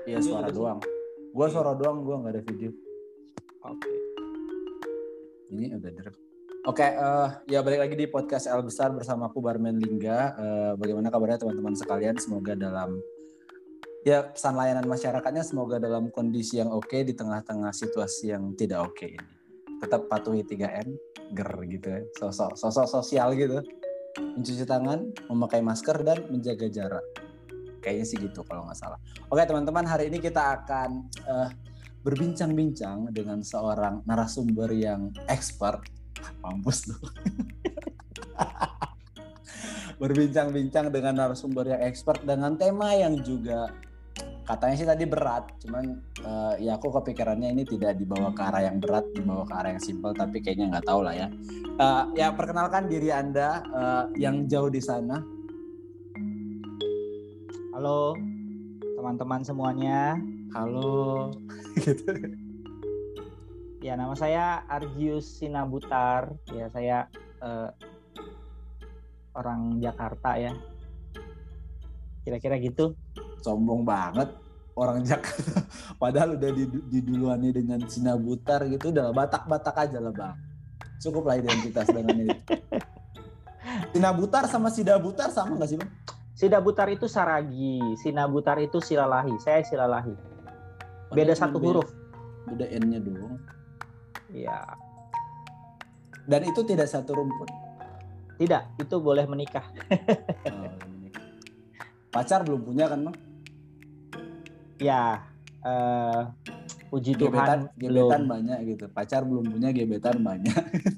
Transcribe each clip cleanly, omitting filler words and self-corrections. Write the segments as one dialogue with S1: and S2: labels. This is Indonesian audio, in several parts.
S1: Iya suara doang. Gue suara doang, gue nggak ada video.
S2: Oke.
S1: Ini udah direct. Oke, ya balik lagi di podcast L Besar bersama aku Barman Lingga. Bagaimana kabarnya teman-teman sekalian? Semoga dalam pesan layanan masyarakatnya semoga dalam kondisi yang oke di tengah-tengah situasi yang tidak oke ini. Tetap patuhi 3M, gitu ya. Sosok sosial gitu. Mencuci tangan, memakai masker dan menjaga jarak. Kayaknya sih gitu kalau nggak salah. Oke teman-teman, hari ini kita akan berbincang-bincang dengan seorang narasumber yang expert. Mampus tuh. Berbincang-bincang dengan narasumber yang expert dengan tema yang juga katanya sih tadi berat, cuman ya aku kepikirannya ini tidak dibawa ke arah yang berat, dibawa ke arah yang simpel, tapi kayaknya nggak tahu lah ya. Ya perkenalkan diri Anda yang jauh di sana.
S2: Halo teman-teman semuanya.
S1: Halo. Gitu.
S2: Ya, nama saya Argius Sinabutar. Ya, saya orang Jakarta ya. Kira-kira gitu.
S1: Sombong banget orang Jakarta. Padahal udah diduluani dengan Sinabutar gitu. Udah Batak-Batak aja lah Bang. Cukup lah identitas dengan itu. Sinabutar sama Sidabutar sama gak sih Bang?
S2: Sidabutar itu Saragi, Sinabutar itu Silalahi. Saya Silalahi. Beda satu huruf.
S1: Beda N-nya doang.
S2: Iya.
S1: Dan itu tidak satu rumpun.
S2: Tidak, itu boleh menikah.
S1: Pacar belum punya kan Bang?
S2: Ya, puji
S1: gebetan
S2: belum.
S1: Banyak gitu. Pacar belum punya, gebetan banyak.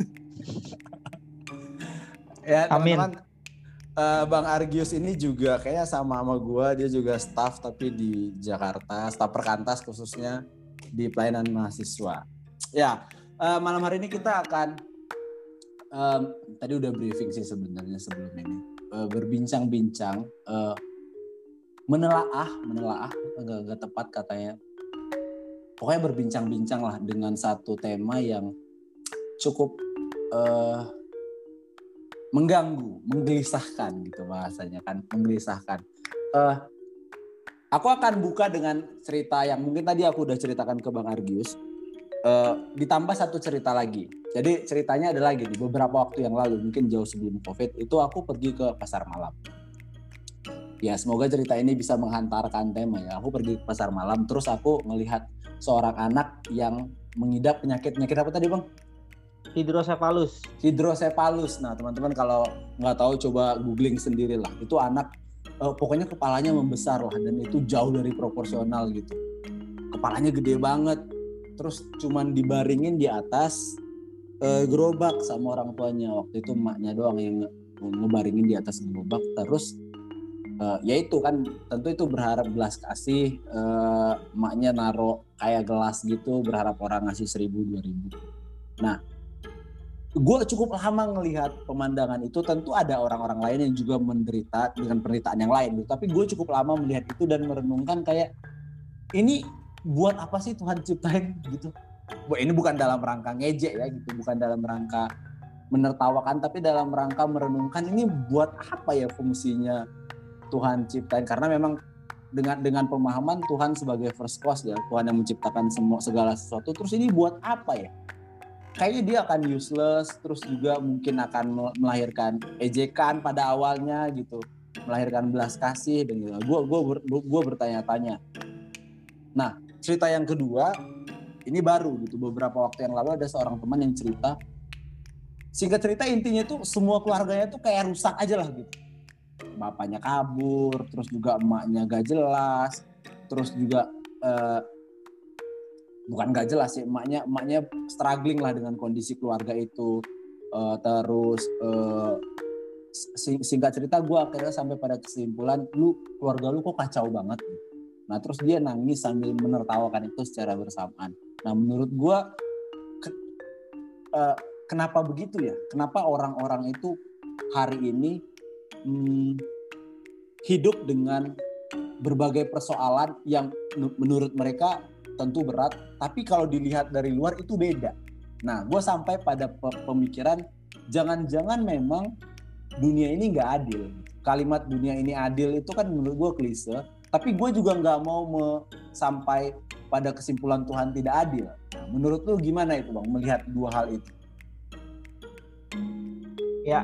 S1: Ya teman-teman, Bang Argius ini juga kayaknya sama gue, dia juga staff tapi di Jakarta, staff perkantas khususnya di pelayanan mahasiswa. Ya, malam hari ini kita akan tadi udah briefing sih sebenarnya sebelum ini, berbincang-bincang, menelaah nggak tepat katanya. Pokoknya berbincang-bincang lah dengan satu tema yang cukup mengganggu, menggelisahkan gitu bahasanya kan, menggelisahkan. Aku akan buka dengan cerita yang mungkin tadi aku udah ceritakan ke Bang Argius, ditambah satu cerita lagi. Jadi ceritanya adalah gini, beberapa waktu yang lalu, mungkin jauh sebelum COVID, itu aku pergi ke pasar malam. Ya semoga cerita ini bisa menghantarkan tema ya. Aku pergi ke pasar malam, terus aku melihat seorang anak yang mengidap penyakit apa tadi Bang? Hidrosepalus. Nah teman-teman kalau nggak tahu coba googling sendiri lah. Itu anak pokoknya kepalanya membesar lah dan itu jauh dari proporsional gitu. Kepalanya gede banget. Terus cuman dibaringin di atas gerobak sama orang tuanya. Waktu itu emaknya doang yang ngebaringin di atas gerobak. Terus ya itu kan tentu itu berharap belas kasih, emaknya naro kayak gelas gitu berharap orang ngasih 1.000-2.000. Nah gue cukup lama ngelihat pemandangan itu, tentu ada orang-orang lain yang juga menderita dengan penderitaan yang lain gitu. Tapi gue cukup lama melihat itu dan merenungkan kayak ini buat apa sih Tuhan ciptain gitu. Ini bukan dalam rangka ngejek ya gitu, bukan dalam rangka menertawakan, tapi dalam rangka merenungkan ini buat apa ya fungsinya Tuhan ciptain, karena memang dengan pemahaman Tuhan sebagai first cause ya, Tuhan yang menciptakan segala sesuatu, terus ini buat apa ya? Kayaknya dia akan useless, terus juga mungkin akan melahirkan ejekan pada awalnya gitu, melahirkan belas kasih dan gitu. Gue bertanya-tanya. Nah cerita yang kedua ini baru gitu, beberapa waktu yang lalu ada seorang teman yang cerita. Singkat cerita intinya tuh semua keluarganya tuh kayak rusak aja lah gitu. Bapaknya kabur, terus juga emaknya gak jelas, terus juga bukan gak jelas sih, emaknya struggling lah dengan kondisi keluarga itu. Terus singkat cerita gue akhirnya sampai pada kesimpulan, keluarga lu kok kacau banget. Nah terus dia nangis sambil menertawakan itu secara bersamaan. Nah menurut gue kenapa begitu ya? Kenapa orang-orang itu hari ini hidup dengan berbagai persoalan yang menurut mereka tentu berat, tapi kalau dilihat dari luar itu beda. Nah, gue sampai pada pemikiran, jangan-jangan memang dunia ini nggak adil. Kalimat dunia ini adil itu kan menurut gue klise, Tapi gue juga nggak mau sampai pada kesimpulan Tuhan tidak adil. Nah, menurut lu gimana itu Bang, melihat dua hal itu?
S2: Ya,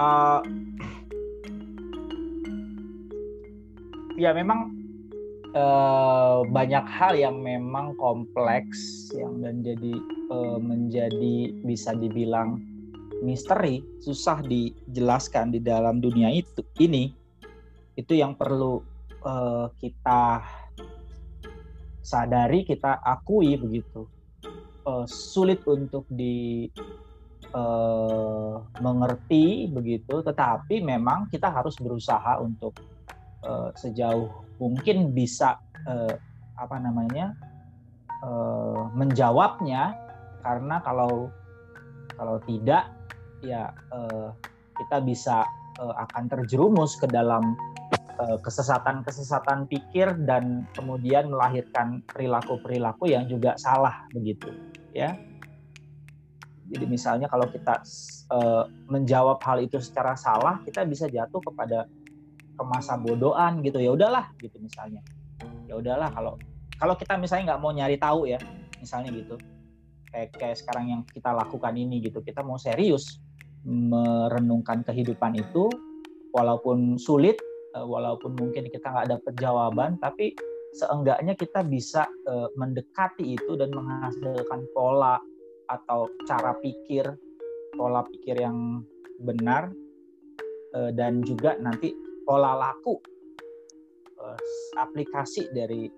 S2: ya memang banyak hal yang memang kompleks yang menjadi bisa dibilang misteri, susah dijelaskan di dalam dunia ini. Itu yang perlu kita sadari, kita akui begitu. Sulit untuk mengerti begitu, tetapi memang kita harus berusaha untuk sejauh mungkin bisa menjawabnya, karena kalau tidak ya kita bisa akan terjerumus ke dalam kesesatan pikir dan kemudian melahirkan perilaku yang juga salah begitu ya. Jadi misalnya kalau kita menjawab hal itu secara salah, kita bisa jatuh kepada masa bodohan gitu. Ya udahlah gitu misalnya. Ya udahlah kalau kita misalnya nggak mau nyari tahu ya, misalnya gitu. Kayak sekarang yang kita lakukan ini gitu. Kita mau serius merenungkan kehidupan itu, walaupun sulit, walaupun mungkin kita nggak dapat jawaban, tapi seenggaknya kita bisa mendekati itu dan menghasilkan pola atau pola pikir yang benar, dan juga nanti pola laku, aplikasi dari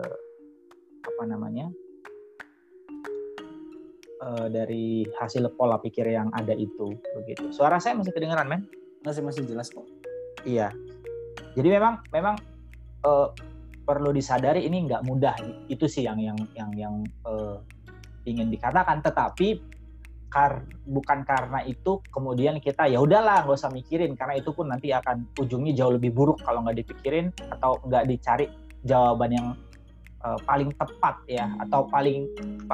S2: dari hasil pola pikir yang ada itu begitu. Suara saya masih kedengeran, men?
S1: Masih jelas kok.
S2: Iya. Jadi memang perlu disadari ini nggak mudah. Itu sih yang ingin dikatakan. Tetapi bukan karena itu kemudian kita ya udahlah nggak usah mikirin, karena itu pun nanti akan ujungnya jauh lebih buruk kalau nggak dipikirin atau nggak dicari jawaban yang paling tepat ya, atau paling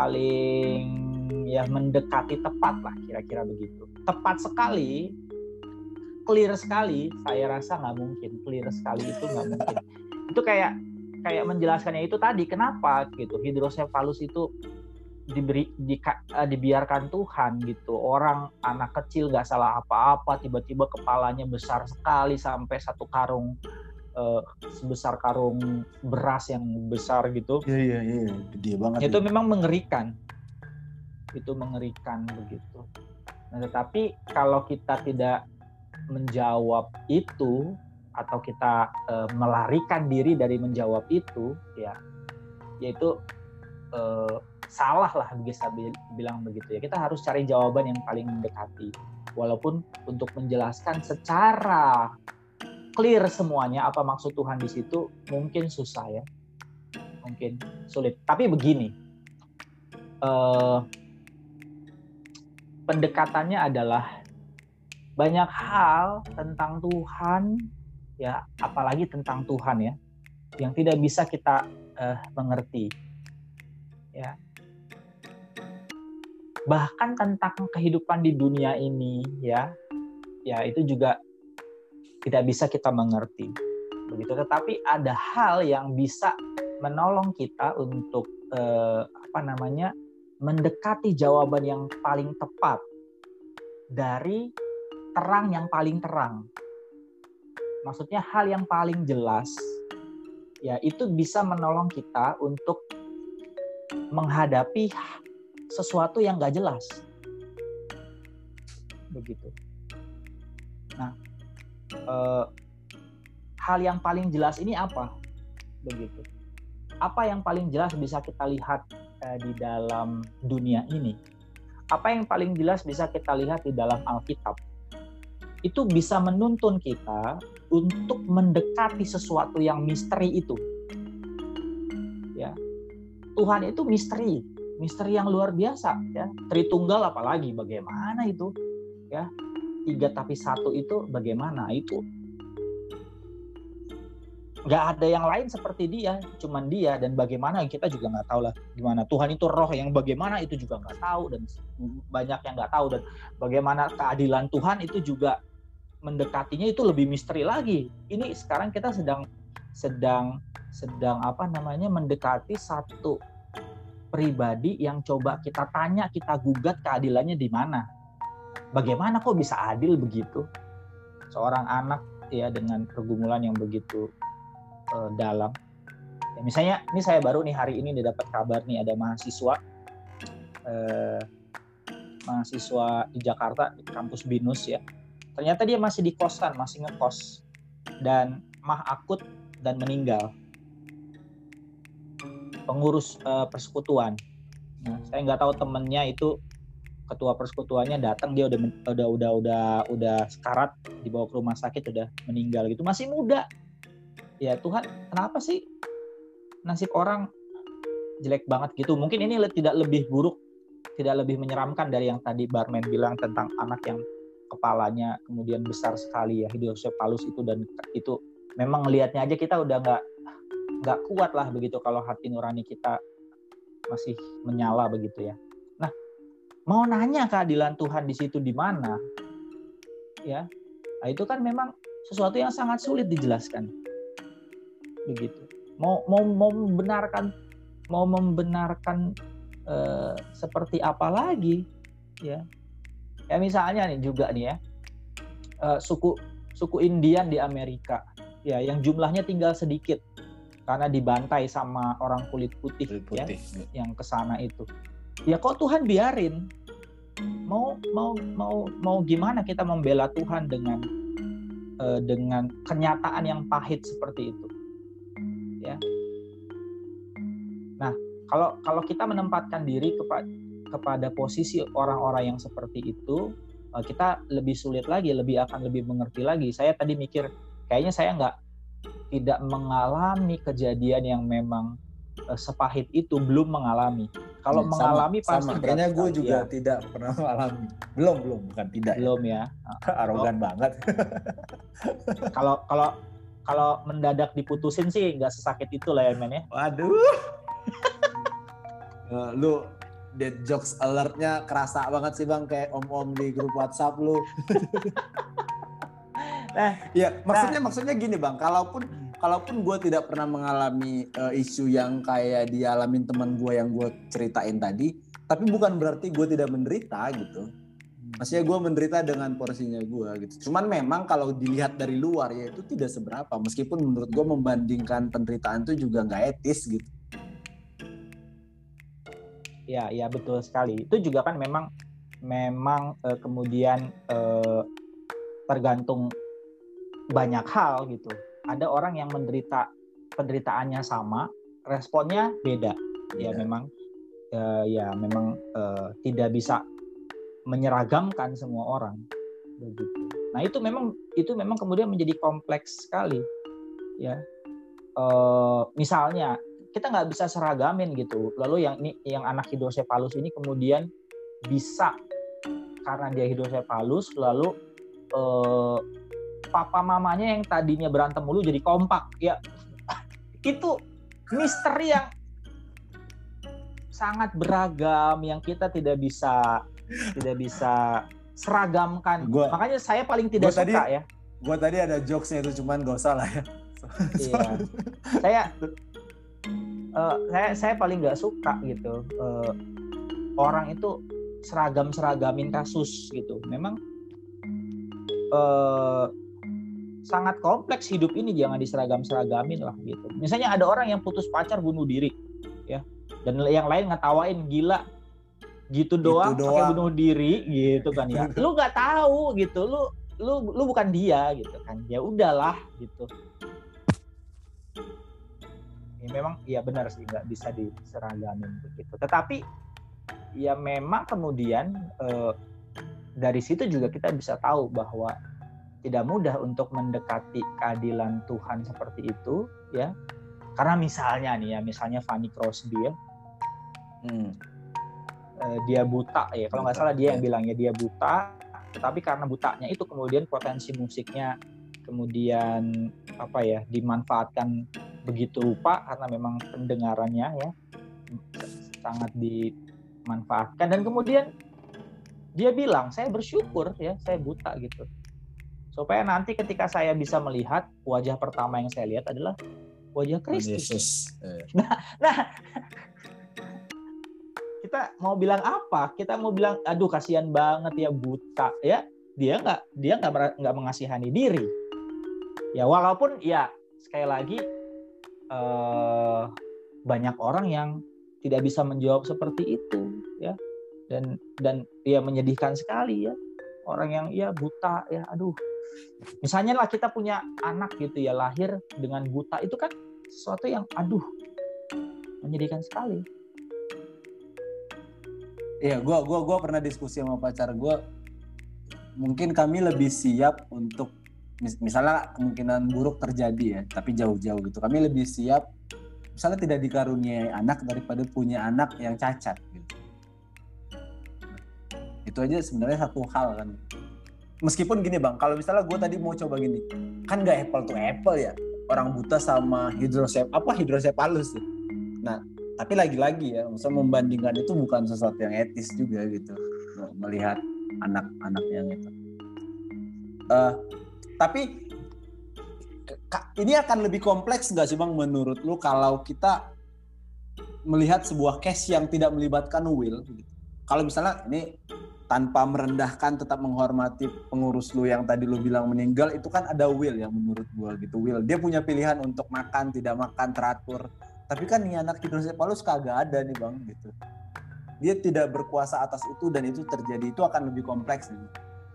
S2: ya mendekati tepat lah, kira-kira begitu. Tepat sekali, clear sekali, saya rasa nggak mungkin. Clear sekali itu nggak mungkin. Itu kayak menjelaskannya itu tadi, kenapa gitu hidrosefalus itu dibiarkan Tuhan gitu. Orang anak kecil nggak salah apa-apa, tiba-tiba kepalanya besar sekali sampai satu karung, sebesar karung beras yang besar gitu.
S1: Iya, gede banget.
S2: Itu memang mengerikan. Itu mengerikan begitu. Nah, tetapi kalau kita tidak menjawab itu, atau kita melarikan diri dari menjawab itu, ya yaitu salah lah, bisa bilang begitu ya. Kita harus cari jawaban yang paling mendekati, walaupun untuk menjelaskan secara clear semuanya apa maksud Tuhan di situ mungkin susah ya, mungkin sulit. Tapi begini, pendekatannya adalah banyak hal tentang Tuhan ya, apalagi tentang Tuhan ya, yang tidak bisa kita mengerti ya. Bahkan tentang kehidupan di dunia ini ya itu juga tidak bisa kita mengerti begitu. Tetapi ada hal yang bisa menolong kita untuk mendekati jawaban yang paling tepat dari terang yang paling terang. Maksudnya hal yang paling jelas ya, itu bisa menolong kita untuk menghadapi sesuatu yang nggak jelas begitu. Nah, hal yang paling jelas ini apa begitu? Apa yang paling jelas bisa kita lihat di dalam dunia ini? Apa yang paling jelas bisa kita lihat di dalam Alkitab? Itu bisa menuntun kita untuk mendekati sesuatu yang misteri itu. Ya, Tuhan itu misteri yang luar biasa ya. Tritunggal apalagi, bagaimana itu ya, 3 tapi 1 itu bagaimana itu, nggak ada yang lain seperti dia, cuman dia. Dan bagaimana kita juga nggak tahu lah gimana. Tuhan itu roh yang bagaimana itu juga nggak tahu, dan banyak yang nggak tahu. Dan bagaimana keadilan Tuhan itu juga mendekatinya itu lebih misteri lagi. Ini sekarang kita sedang mendekati satu pribadi yang coba kita tanya, kita gugat keadilannya di mana. Bagaimana kok bisa adil begitu? Seorang anak ya dengan pergumulan yang begitu dalam. Ya, misalnya ini saya baru nih hari ini dapat kabar nih ada mahasiswa di Jakarta di kampus BINUS ya. Ternyata dia masih di kosan, masih ngekos dan mah akut dan meninggal. Pengurus persekutuan. Nah, saya nggak tahu temennya itu ketua persekutuannya datang, dia udah sekarat, dibawa ke rumah sakit, udah meninggal gitu, masih muda. Ya Tuhan, kenapa sih nasib orang jelek banget gitu? Mungkin ini tidak lebih buruk, tidak lebih menyeramkan dari yang tadi Barmen bilang tentang anak yang kepalanya kemudian besar sekali ya, hidrosefalus itu, dan itu memang ngelihatnya aja kita udah nggak kuat lah begitu kalau hati nurani kita masih menyala begitu ya. Nah, mau nanya keadilan Tuhan di situ di mana? Ya, nah, itu kan memang sesuatu yang sangat sulit dijelaskan. Begitu. Mau membenarkan seperti apa lagi? Ya. Ya misalnya nih juga nih ya, suku Indian di Amerika, ya yang jumlahnya tinggal sedikit karena dibantai sama orang kulit putih. Ya, yang kesana itu. Ya kok Tuhan biarin? Mau gimana kita membela Tuhan dengan kenyataan yang pahit seperti itu? Ya. Nah, kalau kita menempatkan diri kepada posisi orang-orang yang seperti itu, kita lebih sulit lagi, akan lebih mengerti lagi. Saya tadi mikir, kayaknya saya tidak mengalami kejadian yang memang sepahit itu, belum mengalami. Kalau mengalami pasti
S1: sama. Kayaknya gue juga tidak pernah mengalami. Bukan tidak.
S2: Belum ya.
S1: Arogan banget.
S2: Kalau mendadak diputusin sih nggak sesakit itu lah ya men ya.
S1: Waduh. Lu dead jokes alertnya kerasa banget sih Bang, kayak om-om di grup WhatsApp lu. Maksudnya gini Bang, kalaupun gue tidak pernah mengalami isu yang kayak dialamin teman gue yang gue ceritain tadi, tapi bukan berarti gue tidak menderita gitu. Maksudnya gue menderita dengan porsinya gue gitu. Cuman memang kalau dilihat dari luar ya itu tidak seberapa, meskipun menurut gue membandingkan penderitaan itu juga nggak etis gitu.
S2: Ya betul sekali. Itu juga kan memang kemudian tergantung banyak hal gitu. Ada orang yang penderitaannya sama, responnya beda. Ya memang tidak bisa menyeragamkan semua orang begitu. Nah, itu memang kemudian menjadi kompleks sekali. Ya. Misalnya kita nggak bisa seragamin gitu. Lalu yang anak hidrosefalus ini kemudian bisa karena dia hidrosefalus, lalu papa mamanya yang tadinya berantem mulu jadi kompak. Ya itu misteri yang sangat beragam yang kita tidak bisa seragamkan. Makanya saya paling tidak suka ya.
S1: Gue tadi ada jokesnya itu, cuman gak usah lah ya.
S2: Iya. Saya paling nggak suka gitu orang itu seragamin kasus gitu. Memang sangat kompleks hidup ini, jangan diseragamin lah gitu. Misalnya ada orang yang putus pacar bunuh diri ya, dan yang lain ngetawain gila gitu doang pakai bunuh diri gitu kan ya. Lu nggak tahu gitu, lu bukan dia gitu kan. Ya udahlah gitu. Ya memang ya benar sih nggak bisa diseragamin begitu. Tetapi ya memang kemudian dari situ juga kita bisa tahu bahwa tidak mudah untuk mendekati keadilan Tuhan seperti itu ya. Karena misalnya Fanny Crosby ya. Dia buta ya, kalau nggak salah dia yang bilangnya dia buta, tetapi karena butanya itu kemudian potensi musiknya kemudian dimanfaatkan begitu rupa karena memang pendengarannya ya sangat dimanfaatkan, dan kemudian dia bilang saya bersyukur ya saya buta gitu supaya nanti ketika saya bisa melihat, wajah pertama yang saya lihat adalah wajah Kristus.
S1: Yesus.
S2: Nah, kita mau bilang apa? Kita mau bilang, aduh kasihan banget ya buta ya. Dia nggak mengasihani diri. Ya walaupun ya sekali lagi banyak orang yang tidak bisa menjawab seperti itu ya. Dan ya menyedihkan sekali ya. Orang yang ya buta ya, aduh. Misalnya lah kita punya anak gitu ya, lahir dengan buta, itu kan sesuatu yang aduh menyedihkan sekali.
S1: Iya, gue pernah diskusi sama pacar gue. Mungkin kami lebih siap untuk misalnya kemungkinan buruk terjadi ya, tapi jauh-jauh gitu. Kami lebih siap misalnya tidak dikaruniai anak daripada punya anak yang cacat gitu. Itu aja sebenarnya satu hal kan. Meskipun gini bang, kalau misalnya gue tadi mau coba gini, kan gak apple to apple ya, orang buta sama hidrosepalus ya. Nah, tapi lagi-lagi ya, misalnya membandingkan itu bukan sesuatu yang etis juga gitu, melihat anak-anak yang itu. Tapi ini akan lebih kompleks nggak sih bang menurut lu kalau kita melihat sebuah case yang tidak melibatkan will? Gitu. Kalau misalnya ini tanpa merendahkan, tetap menghormati pengurus lu yang tadi lu bilang meninggal, itu kan ada will yang menurut gua gitu. Will, dia punya pilihan untuk makan, tidak makan, teratur. Tapi kan nih anak hidrosepalus kagak ada nih bang gitu. Dia tidak berkuasa atas itu dan itu terjadi, itu akan lebih kompleks nih.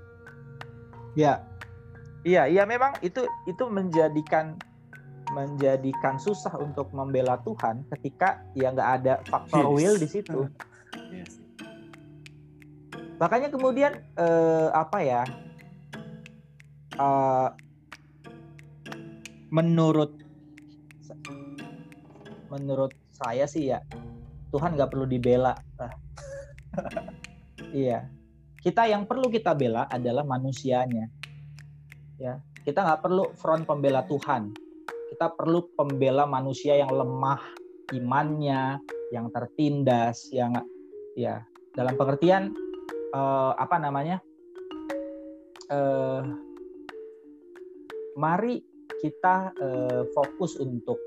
S2: Iya memang itu menjadikan susah untuk membela Tuhan ketika ya nggak ada faktor will di situ.
S1: Yes.
S2: Makanya kemudian menurut saya sih ya Tuhan nggak perlu dibela. Iya, yang perlu kita bela adalah manusianya. Ya, kita nggak perlu front pembela Tuhan. Kita perlu pembela manusia yang lemah imannya, yang tertindas, yang ya dalam pengertian mari kita fokus untuk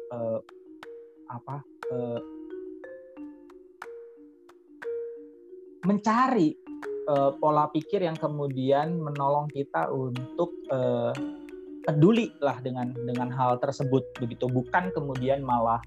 S2: mencari pola pikir yang kemudian menolong kita untuk peduli lah dengan hal tersebut begitu, bukan kemudian malah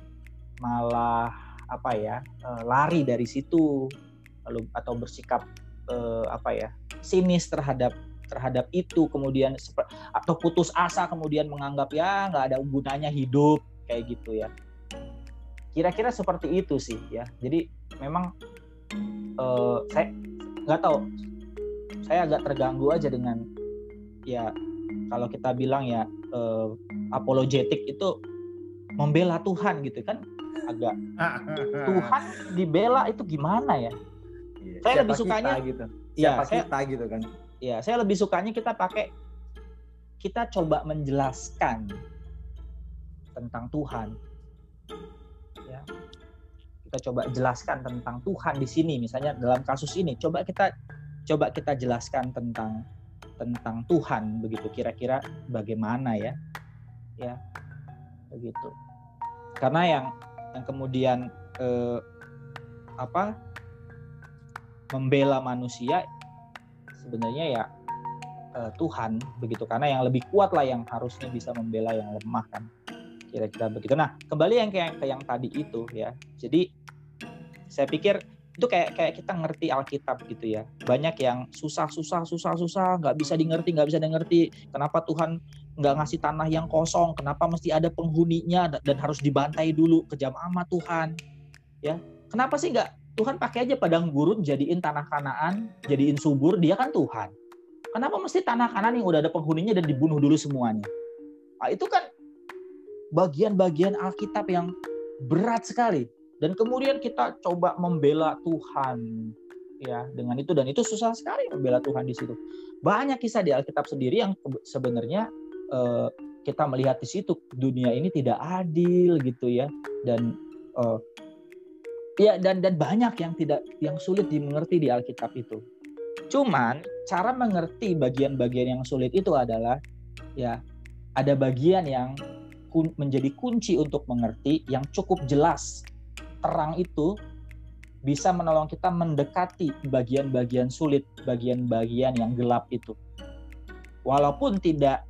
S2: lari dari situ lalu atau bersikap sinis terhadap itu, kemudian atau putus asa kemudian menganggap ya nggak ada gunanya hidup kayak gitu ya. Kira-kira seperti itu sih ya. Jadi memang saya nggak tahu, saya agak terganggu aja dengan ya kalau kita bilang ya apologetik itu membela Tuhan gitu kan, agak Tuhan dibela itu gimana ya? Saya lebih sukanya
S1: gitu. Kita gitu kan.
S2: Ya, saya lebih sukanya kita coba menjelaskan tentang Tuhan. Ya. Kita coba jelaskan tentang Tuhan di sini, misalnya dalam kasus ini coba kita jelaskan tentang Tuhan begitu, kira-kira bagaimana ya. Ya. Begitu. Karena yang kemudian membela manusia sebenarnya ya Tuhan begitu, karena yang lebih kuat lah yang harusnya bisa membela yang lemah kan, kira-kira begitu. Nah kembali yang yang tadi itu ya, jadi saya pikir itu kayak kita ngerti Alkitab gitu ya, banyak yang susah nggak bisa dimengerti, kenapa Tuhan nggak ngasih tanah yang kosong, kenapa mesti ada penghuninya dan harus dibantai dulu, kejam amat Tuhan ya, kenapa sih nggak Tuhan pakai aja padang gurun jadiin tanah Kanaan, jadiin subur, dia kan Tuhan. Kenapa mesti tanah Kanaan yang udah ada penghuninya dan dibunuh dulu semuanya? Nah, itu kan bagian-bagian Alkitab yang berat sekali. Dan kemudian kita coba membela Tuhan ya dengan itu, dan itu susah sekali membela Tuhan di situ. Banyak kisah di Alkitab sendiri yang sebenarnya kita melihat di situ dunia ini tidak adil gitu ya, dan dan banyak yang sulit dimengerti di Alkitab itu. Cuman cara mengerti bagian-bagian yang sulit itu adalah ya ada bagian yang menjadi kunci untuk mengerti yang cukup jelas. Terang itu bisa menolong kita mendekati bagian-bagian sulit, bagian-bagian yang gelap itu. Walaupun tidak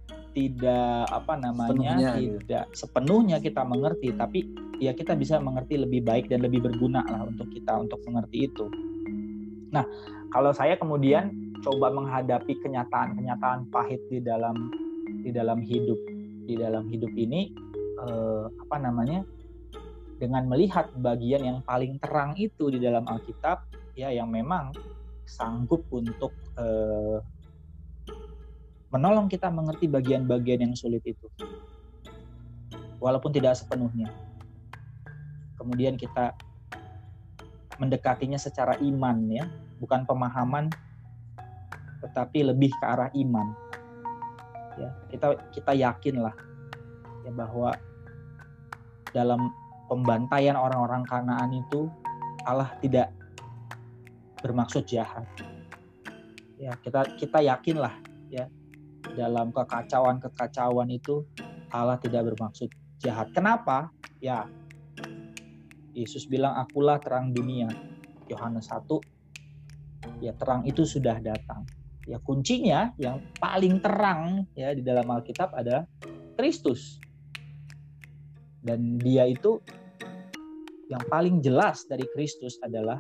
S2: sepenuhnya kita mengerti, tapi ya kita bisa mengerti lebih baik dan lebih berguna lah untuk kita untuk mengerti itu. Nah, kalau saya kemudian coba menghadapi kenyataan-kenyataan pahit di dalam hidup ini, dengan melihat bagian yang paling terang itu di dalam Alkitab, ya, yang memang sanggup untuk menolong kita mengerti bagian-bagian yang sulit itu, walaupun tidak sepenuhnya. Kemudian kita mendekatinya secara iman, ya, bukan pemahaman, tetapi lebih ke arah iman. Ya, kita yakinlah ya bahwa dalam pembantaian orang-orang Kanaan itu Allah tidak bermaksud jahat. Ya, kita yakinlah ya dalam kekacauan itu Allah tidak bermaksud jahat. Kenapa? Ya, Yesus bilang akulah terang dunia. Yohanes 1, ya terang itu sudah datang. Ya kuncinya yang paling terang ya di dalam Alkitab adalah Kristus. Dan dia itu yang paling jelas dari Kristus adalah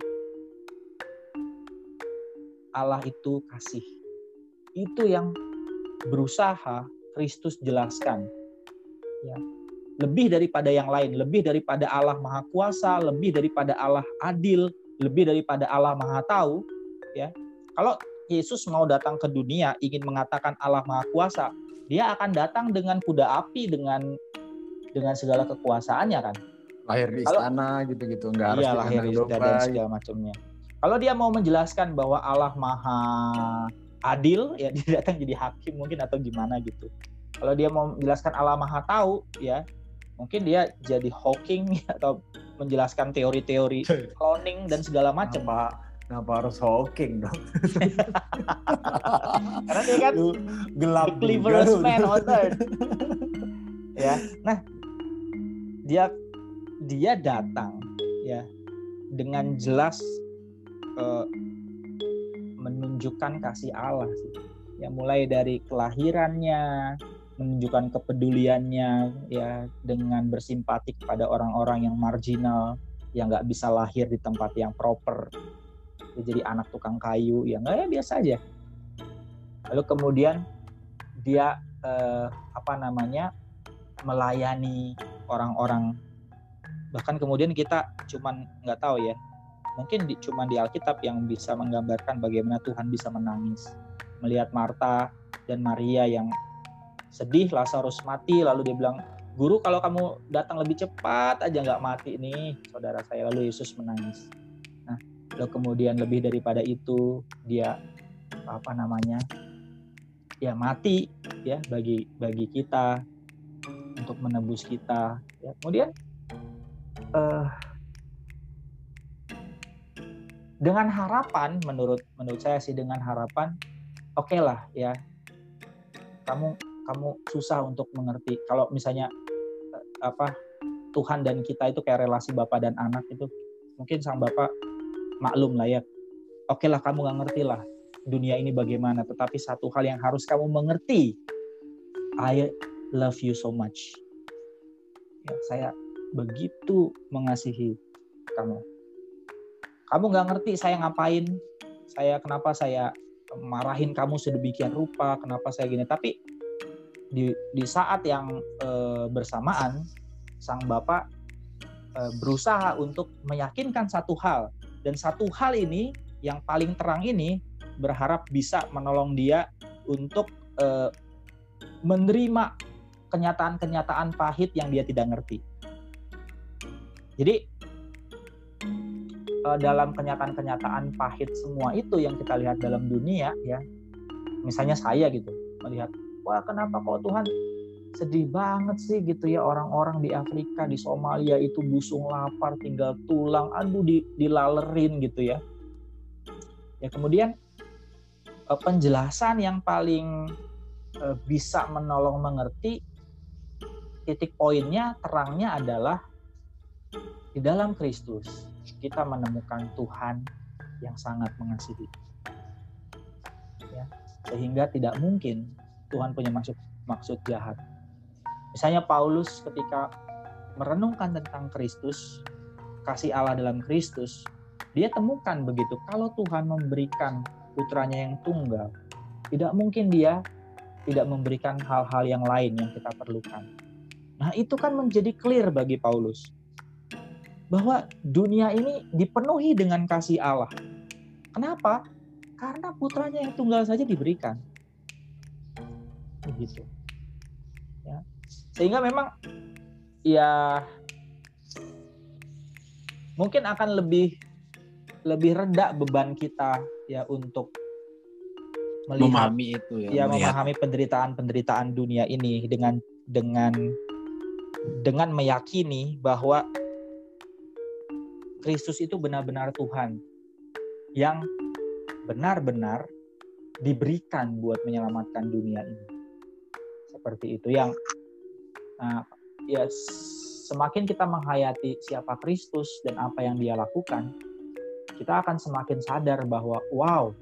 S2: Allah itu kasih. Itu yang berusaha Kristus jelaskan. Ya. Lebih daripada yang lain, lebih daripada Allah Maha Kuasa, lebih daripada Allah adil, lebih daripada Allah Maha Tahu, ya. Kalau Yesus mau datang ke dunia ingin mengatakan Allah Maha Kuasa, dia akan datang dengan kuda api dengan segala kekuasaannya kan.
S1: Lahir di istana gitu-gitu, enggak harus
S2: di lahir di istana dan segala macamnya. Kalau dia mau menjelaskan bahwa Allah Maha adil, ya dia datang jadi hakim mungkin atau gimana gitu. Kalau dia mau menjelaskan Allah Maha Tahu, ya mungkin dia jadi Hawking atau menjelaskan teori-teori cloning dan segala macam.
S1: Kenapa harus Hawking dong?
S2: Karena dia kan
S1: gelap,
S2: the cleverest man on earth. Ya, nah dia datang ya dengan jelas menunjukkan kasih Allah sih. Ya mulai dari kelahirannya, menunjukkan kepeduliannya ya dengan bersimpati kepada orang-orang yang marginal, yang nggak bisa lahir di tempat yang proper. Dia jadi anak tukang kayu, ya nggak, ya biasa aja. Lalu kemudian dia melayani orang-orang. Bahkan kemudian kita cuman nggak tahu ya, mungkin cuman di Alkitab yang bisa menggambarkan bagaimana Tuhan bisa menangis melihat Marta dan Maria yang sedih Lazarus mati, lalu dia bilang, guru kalau kamu datang lebih cepat aja nggak mati nih saudara saya. Lalu Yesus menangis. Nah, lalu kemudian lebih daripada itu dia ya mati ya bagi kita untuk menebus kita. Ya, kemudian dengan harapan, menurut saya sih dengan harapan, oke lah ya, kamu susah untuk mengerti. Kalau misalnya Tuhan dan kita itu kayak relasi bapak dan anak itu, mungkin sang bapak maklum lah ya. Oke lah, kamu nggak ngerti lah dunia ini bagaimana, tetapi satu hal yang harus kamu mengerti, I love you so much. Ya, saya begitu mengasihi kamu. Kamu nggak ngerti saya ngapain, kenapa saya marahin kamu sedemikian rupa, kenapa saya gini. Tapi di saat yang bersamaan, sang bapak berusaha untuk meyakinkan satu hal, dan satu hal ini yang paling terang ini berharap bisa menolong dia untuk menerima kenyataan-kenyataan pahit yang dia tidak ngerti. Jadi dalam kenyataan-kenyataan pahit semua itu yang kita lihat dalam dunia ya, misalnya saya gitu melihat, wah kenapa kok Tuhan sedih banget sih gitu ya, orang-orang di Afrika, di Somalia itu busung lapar, tinggal tulang, aduh dilalerin gitu ya. Ya kemudian penjelasan yang paling bisa menolong mengerti titik poinnya, terangnya adalah di dalam Kristus kita menemukan Tuhan yang sangat mengasihi. Ya, sehingga tidak mungkin Tuhan punya maksud jahat. Misalnya Paulus ketika merenungkan tentang Kristus, kasih Allah dalam Kristus, dia temukan begitu, kalau Tuhan memberikan putranya yang tunggal, tidak mungkin dia tidak memberikan hal-hal yang lain yang kita perlukan. Nah, itu kan menjadi clear bagi Paulus bahwa dunia ini dipenuhi dengan kasih Allah. Kenapa? Karena putranya yang tunggal saja diberikan. Begitu. Ya. Sehingga memang ya mungkin akan lebih reda beban kita ya untuk melihat,
S3: memahami itu ya,
S2: memahami penderitaan dunia ini dengan meyakini bahwa Kristus itu benar-benar Tuhan yang benar-benar diberikan buat menyelamatkan dunia ini. Seperti itu yang ya semakin kita menghayati siapa Kristus dan apa yang dia lakukan, kita akan semakin sadar bahwa wow,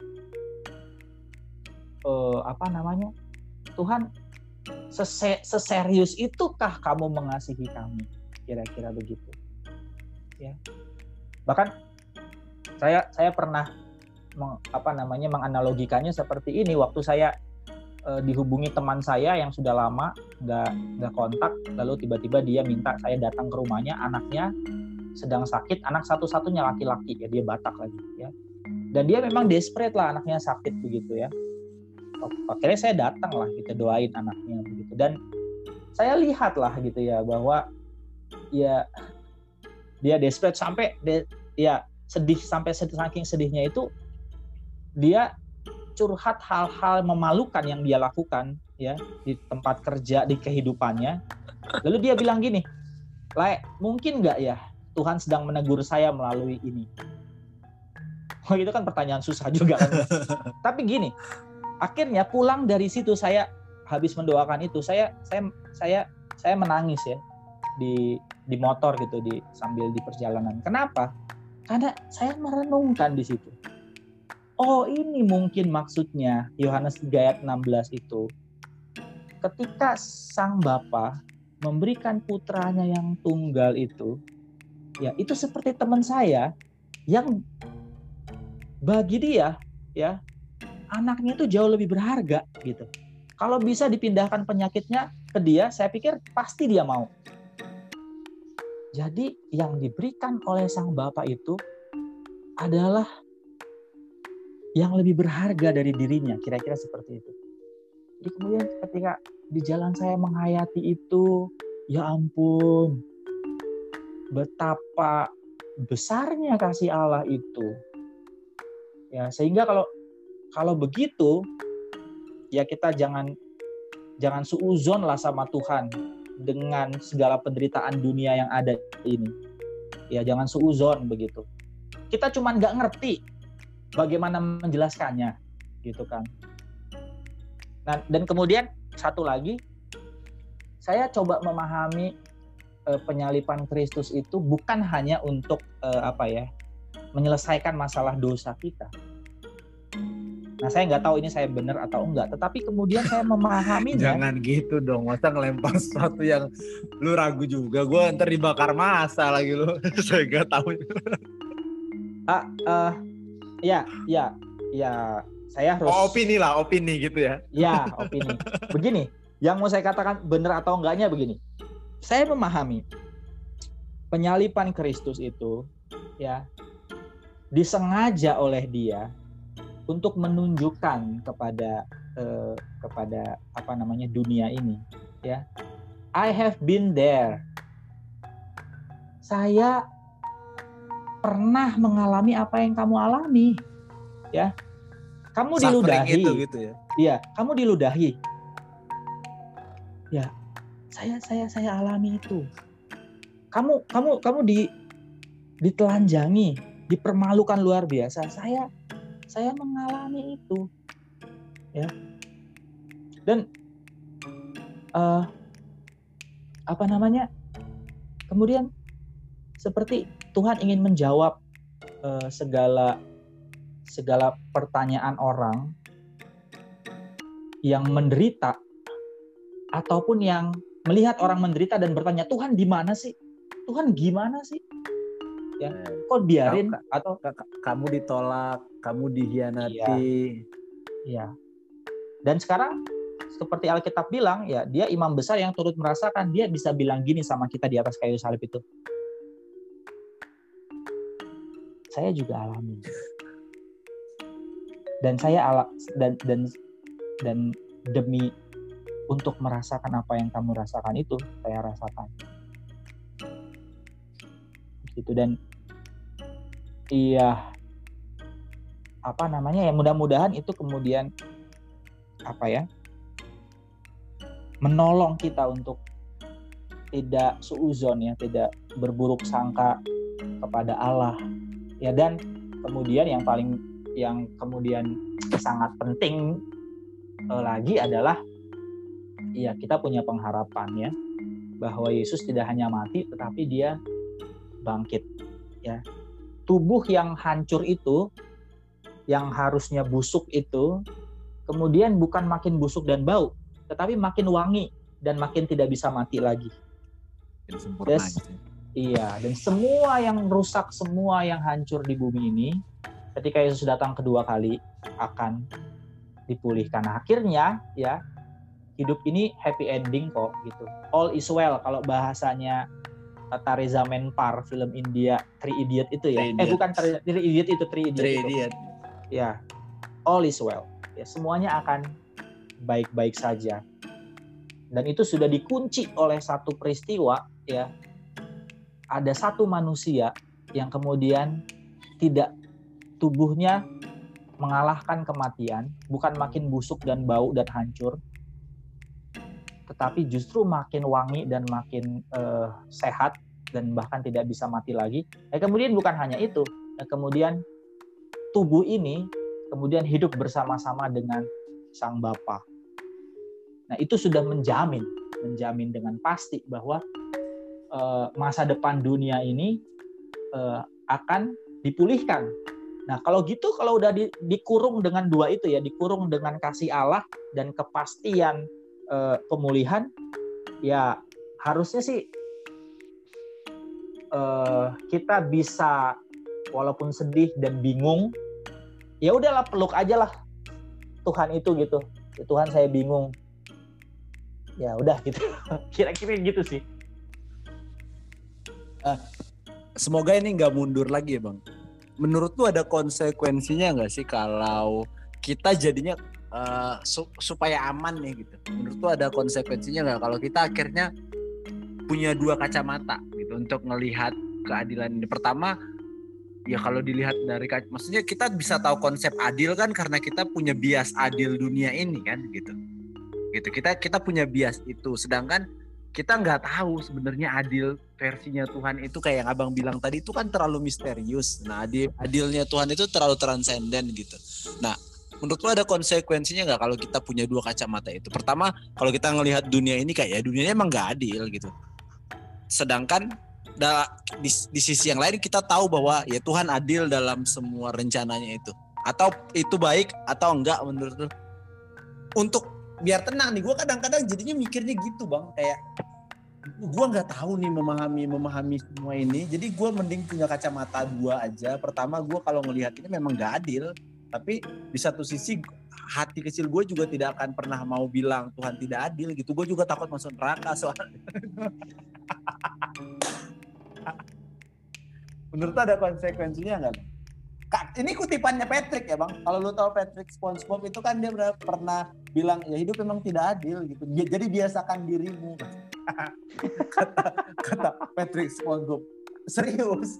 S2: Tuhan seserius itukah kamu mengasihi kami, kira-kira begitu. Ya. Bahkan saya pernah menganalogikannya seperti ini waktu saya dihubungi teman saya yang sudah lama nggak kontak, lalu tiba-tiba dia minta saya datang ke rumahnya, anaknya sedang sakit, anak satu-satunya laki-laki ya, dia Batak lagi ya, dan dia memang desperate lah, anaknya sakit begitu ya. Akhirnya saya datang lah, kita doain anaknya begitu, dan saya lihat lah gitu ya bahwa ya dia desperate sampai sedih, sampai saking sedihnya itu dia curhat hal-hal memalukan yang dia lakukan ya di tempat kerja, di kehidupannya. Lalu dia bilang gini, mungkin nggak ya Tuhan sedang menegur saya melalui ini? Oh, itu kan pertanyaan susah juga kan. Tapi gini, akhirnya pulang dari situ, saya habis mendoakan itu, saya menangis ya di motor gitu, sambil di perjalanan. Kenapa? Karena saya merenungkan di situ. Oh, ini mungkin maksudnya Yohanes 3 ayat 16 itu. Ketika Sang Bapa memberikan putranya yang tunggal itu, ya itu seperti teman saya yang bagi dia ya anaknya itu jauh lebih berharga gitu. Kalau bisa dipindahkan penyakitnya ke dia, saya pikir pasti dia mau. Jadi yang diberikan oleh Sang Bapa itu adalah yang lebih berharga dari dirinya, kira-kira seperti itu. Jadi kemudian ketika di jalan saya menghayati itu, ya ampun, betapa besarnya kasih Allah itu. Ya, sehingga kalau begitu, ya kita jangan suuzon lah sama Tuhan dengan segala penderitaan dunia yang ada ini. Ya, jangan suuzon begitu. Kita cuma nggak ngerti bagaimana menjelaskannya, gitu kan. Nah, dan kemudian satu lagi, saya coba memahami penyalipan Kristus itu bukan hanya untuk menyelesaikan masalah dosa kita. Nah, saya nggak tahu ini saya benar atau enggak, tetapi kemudian saya memahaminya.
S3: Jangan gitu dong, masa ngelempar sesuatu yang lu ragu juga. Gue ntar dibakar masa lagi lu. Saya nggak tahu.
S2: Ya, saya harus.
S3: Opini gitu ya.
S2: Ya, opini. Begini, yang mau saya katakan benar atau enggaknya begini. Saya memahami penyalipan Kristus itu ya disengaja oleh Dia untuk menunjukkan kepada dunia ini ya. I have been there. Saya pernah mengalami apa yang kamu alami ya. Kamu diludahi
S3: itu gitu ya.
S2: Iya, kamu diludahi. Ya, saya alami itu. Kamu ditelanjangi, dipermalukan luar biasa. Saya mengalami itu. Ya. Dan apa namanya? Kemudian seperti Tuhan ingin menjawab segala pertanyaan orang yang menderita ataupun yang melihat orang menderita dan bertanya, Tuhan di mana sih? Tuhan gimana sih? Ya, kok biarin atau
S3: kamu ditolak, kamu dihianati.
S2: Iya. Dan sekarang seperti Alkitab bilang, ya dia imam besar yang turut merasakan, dia bisa bilang gini sama kita di atas kayu salib itu. Saya juga alami. Dan saya dan demi untuk merasakan apa yang kamu rasakan itu, saya rasakan. Gitu. Dan iya, apa namanya ya, mudah-mudahan itu kemudian menolong kita untuk tidak suuzon ya, tidak berburuk sangka kepada Allah ya. Dan kemudian yang kemudian sangat penting lagi adalah ya, kita punya pengharapan ya, bahwa Yesus tidak hanya mati tetapi dia bangkit ya. Tubuh yang hancur itu, yang harusnya busuk itu, kemudian bukan makin busuk dan bau, tetapi makin wangi dan makin tidak bisa mati lagi. Iya, dan semua yang rusak, semua yang hancur di bumi ini, ketika Yesus datang kedua kali akan dipulihkan. Nah, akhirnya ya, hidup ini happy ending kok gitu. All is well kalau bahasanya Reza Menpar, film India Three Idiot itu ya. Bukan Three Idiot itu, Three Idiot. Ya, all is well. Ya, semuanya akan baik-baik saja. Dan itu sudah dikunci oleh satu peristiwa ya. Ada satu manusia yang kemudian tidak, tubuhnya mengalahkan kematian, bukan makin busuk dan bau dan hancur, tetapi justru makin wangi dan makin sehat dan bahkan tidak bisa mati lagi. Kemudian bukan hanya itu, kemudian tubuh ini kemudian hidup bersama-sama dengan Sang Bapa. Nah, itu sudah menjamin dengan pasti bahwa masa depan dunia ini akan dipulihkan. Nah, kalau gitu, kalau udah dikurung dengan dua itu ya, dikurung dengan kasih Allah dan kepastian pemulihan, ya harusnya sih kita bisa, walaupun sedih dan bingung, ya udahlah, peluk aja lah Tuhan itu gitu. Ya, Tuhan, saya bingung. Ya udah gitu. Kira-kira gitu sih.
S3: Semoga ini nggak mundur lagi ya Bang. Menurut lu ada konsekuensinya nggak sih kalau kita jadinya supaya aman nih gitu? Menurut lu ada konsekuensinya nggak kalau kita akhirnya punya dua kacamata gitu untuk ngelihat keadilan ini? Pertama, ya kalau dilihat dari, maksudnya kita bisa tahu konsep adil kan karena kita punya bias adil dunia ini kan gitu. Kita punya bias itu, sedangkan kita nggak tahu sebenarnya adil versinya Tuhan itu kayak yang Abang bilang tadi itu kan terlalu misterius. Nah, adilnya Tuhan itu terlalu transenden gitu. Nah, menurut lo ada konsekuensinya nggak kalau kita punya dua kacamata itu? Pertama, kalau kita ngelihat dunia ini kayak ya dunianya emang nggak adil gitu. Sedangkan di sisi yang lain kita tahu bahwa ya Tuhan adil dalam semua rencananya itu. Atau itu baik atau enggak menurut lo? Untuk biar tenang nih, gue kadang-kadang jadinya mikirnya gitu Bang, kayak gue nggak tahu nih memahami semua ini, jadi gue mending punya kacamata dua aja. Pertama, gue kalau ngelihat ini memang nggak adil, tapi di satu sisi hati kecil gue juga tidak akan pernah mau bilang Tuhan tidak adil gitu. Gue juga takut masuk neraka soalnya. Menurut ada konsekuensinya nggak? Ini kutipannya Patrick ya Bang. Kalau lu tahu Patrick SpongeBob itu kan dia pernah bilang ya hidup memang tidak adil gitu. Jadi biasakan dirimu. kata Patrick SpongeBob. Serius.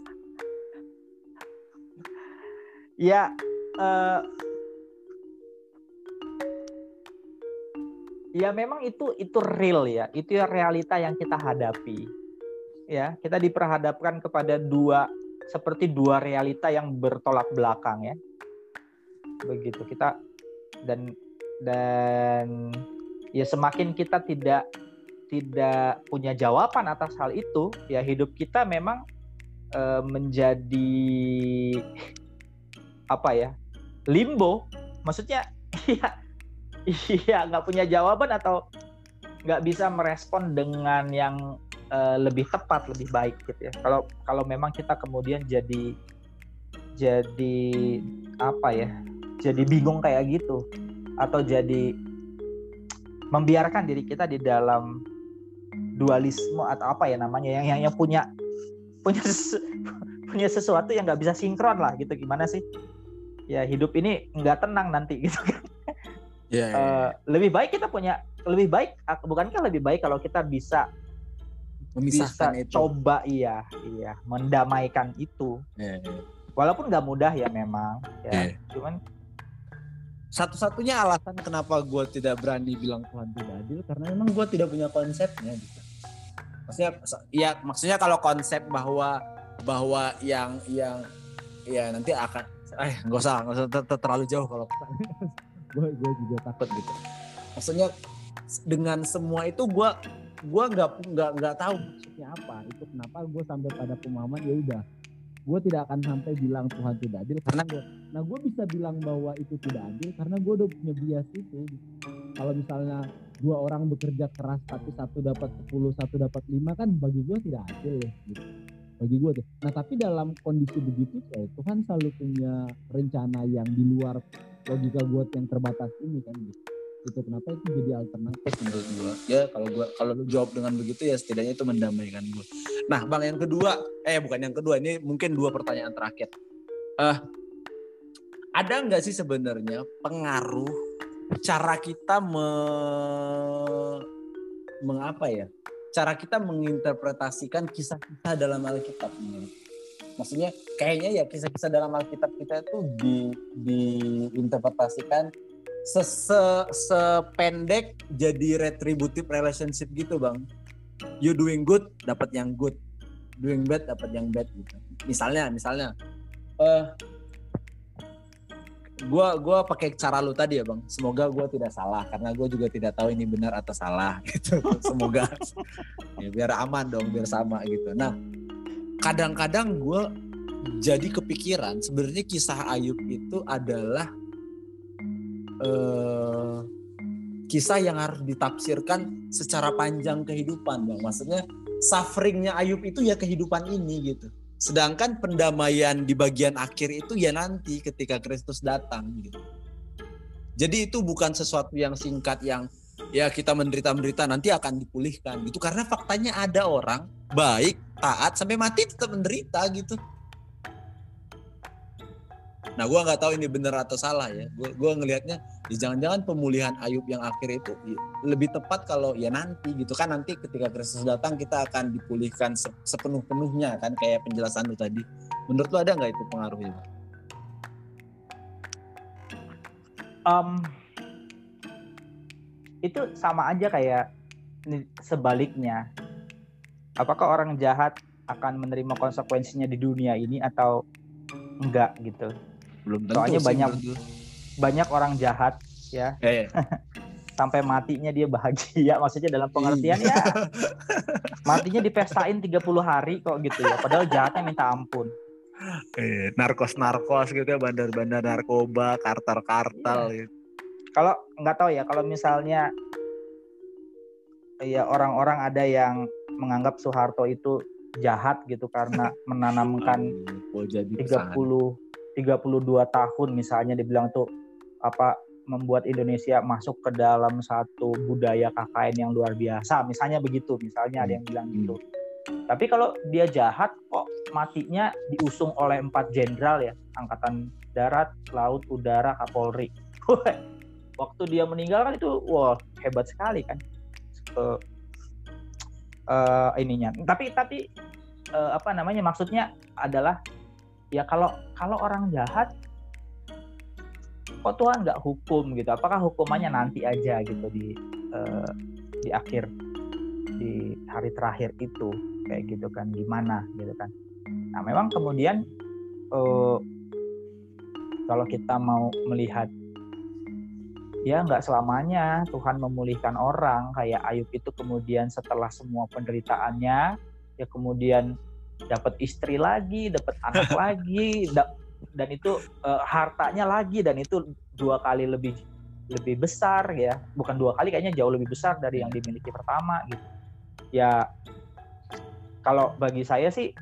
S2: Ya, ya memang itu real ya. Itu ya realita yang kita hadapi. Ya, kita diperhadapkan kepada seperti dua realita yang bertolak belakang ya. Begitu kita dan ya semakin kita tidak tidak punya jawaban atas hal itu, ya hidup kita memang menjadi apa ya, limbo. Maksudnya iya nggak punya jawaban atau nggak bisa merespon dengan yang lebih tepat, lebih baik gitu ya. Kalau memang kita kemudian jadi apa ya, jadi bingung kayak gitu, atau jadi membiarkan diri kita di dalam dualisme atau apa ya namanya, yang punya sesuatu yang nggak bisa sinkron lah gitu. Gimana sih ya, hidup ini nggak tenang nanti gitu kan. Lebih baik bukankah lebih baik kalau kita bisa
S3: Memisahkan itu.
S2: Coba mendamaikan itu. Walaupun nggak mudah ya memang ya. Cuman
S3: satu-satunya alasan kenapa gue tidak berani bilang Tuhan tidak adil karena memang gue tidak punya konsepnya gitu. Maksudnya kalau konsep bahwa yang ya nanti akan nggak usah terlalu jauh kalau gue juga takut gitu. Maksudnya dengan semua itu gue nggak tahu maksudnya apa. Itu kenapa gue sampai pada pemahaman ya udah, gue tidak akan sampai bilang Tuhan tidak adil karena gue bisa bilang bahwa itu tidak adil karena gue udah punya bias itu. Kalau misalnya 2 orang bekerja keras tapi satu dapat 10, satu dapat 5 kan bagi gue tidak adil ya gitu. Bagi gue tuh. Nah tapi dalam kondisi begitu Tuhan selalu punya rencana yang di luar logika gue yang terbatas ini kan gitu. Itu kenapa itu jadi alternatif menurut gue. Ya kalau lu jawab dengan begitu ya setidaknya itu mendamaikan gue. Nah Bang, yang kedua, bukan yang kedua, ini mungkin 2 pertanyaan terakhir. Ada nggak sih sebenarnya pengaruh cara kita cara kita menginterpretasikan kisah-kisah dalam Alkitab ini? Maksudnya kayaknya ya kisah-kisah dalam Alkitab kita itu diinterpretasikan sependek jadi retributive relationship gitu Bang. You doing good dapat yang good, doing bad dapat yang bad gitu. Misalnya gue pakai cara lu tadi ya Bang. Semoga gue tidak salah karena gue juga tidak tahu ini benar atau salah gitu. Semoga ya, biar aman dong, biar sama gitu. Nah kadang-kadang gue jadi kepikiran sebenarnya kisah Ayub itu adalah kisah yang harus ditafsirkan secara panjang kehidupan Bang. Maksudnya sufferingnya Ayub itu ya kehidupan ini gitu. Sedangkan pendamaian di bagian akhir itu ya nanti ketika Kristus datang gitu. Jadi itu bukan sesuatu yang singkat yang ya kita menderita nanti akan dipulihkan gitu. Karena faktanya ada orang baik, taat sampai mati tetap menderita gitu. Nah gue gak tahu ini benar atau salah ya. Gue ngelihatnya ya jangan-jangan pemulihan Ayub yang akhir itu lebih tepat kalau ya nanti gitu kan. Nanti ketika Kristus datang kita akan dipulihkan sepenuh-penuhnya kan, kayak penjelasan lu tadi. Menurut lu ada gak itu pengaruhnya?
S2: Itu sama aja kayak sebaliknya. Apakah orang jahat akan menerima konsekuensinya di dunia ini atau enggak gitu?
S3: Belum tentu.
S2: Soalnya banyak orang jahat ya. Sampai matinya dia bahagia, maksudnya dalam pengertian ya matinya dipestain 30 hari kok gitu ya, padahal jahatnya minta ampun.
S3: Narkos gitu ya, bandar-bandar narkoba, kartel gitu.
S2: Kalau nggak tahu ya, kalau misalnya ya orang-orang ada yang menganggap Soeharto itu jahat gitu karena menanamkan 32 tahun misalnya, dibilang tuh apa, membuat Indonesia masuk ke dalam satu budaya KKN yang luar biasa misalnya begitu, misalnya ada yang bilang gitu. Tapi kalau dia jahat kok matinya diusung oleh 4 jenderal ya, Angkatan Darat, Laut, Udara, Kapolri. Waktu dia meninggal kan itu wah hebat sekali kan ininya. Tapi apa namanya, maksudnya adalah ya kalau orang jahat kok Tuhan nggak hukum gitu? Apakah hukumannya nanti aja gitu di akhir, di hari terakhir itu kayak gitu kan, gimana gitu kan? Nah memang kemudian kalau kita mau melihat ya nggak selamanya Tuhan memulihkan orang. Kayak Ayub itu kemudian setelah semua penderitaannya, ya kemudian dapat istri lagi, dapat anak lagi, dan itu hartanya lagi, dan itu 2 kali lebih besar ya. Bukan 2 kali, kayaknya jauh lebih besar dari yang dimiliki pertama gitu. Ya kalau bagi saya sih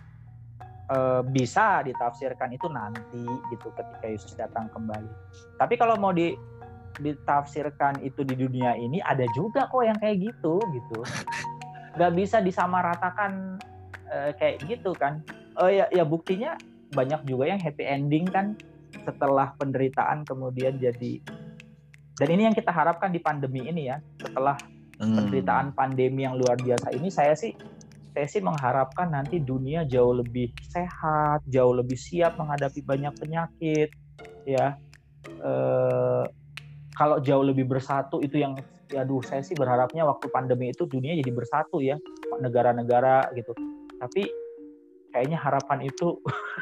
S2: bisa ditafsirkan itu nanti gitu, ketika Yesus datang kembali. Tapi kalau mau ditafsirkan itu di dunia ini, ada juga kok yang kayak gitu. Nggak bisa disamaratakan kayak gitu kan. Ya buktinya banyak juga yang happy ending kan, setelah penderitaan kemudian jadi. Dan ini yang kita harapkan di pandemi ini ya. Setelah penderitaan pandemi yang luar biasa ini, saya sih mengharapkan nanti dunia jauh lebih sehat, jauh lebih siap menghadapi banyak penyakit ya. Kalau jauh lebih bersatu, itu yang saya sih berharapnya waktu pandemi itu dunia jadi bersatu ya, negara-negara gitu. Tapi kayaknya harapan itu